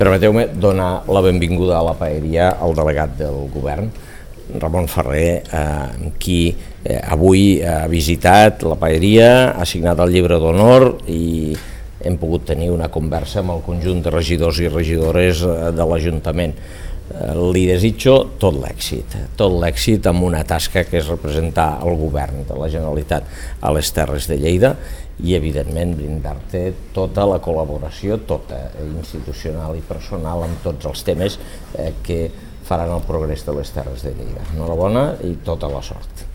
Permeteu-me donar la benvinguda a la paeria al delegat del govern, Ramon Ferrer, qui avui ha visitat la paeria, ha signat el llibre d'honor i hem pogut tenir una conversa amb el conjunt de regidors i regidores de l'Ajuntament. Li desitjo tot l'èxit amb una tasca que és representar el govern de la Generalitat a les Terres de Lleida i evidentment brindar-te tota la col·laboració, tota institucional i personal amb tots els temes que faran el progrés de les Terres de Lleida. Enhorabona i tota la sort.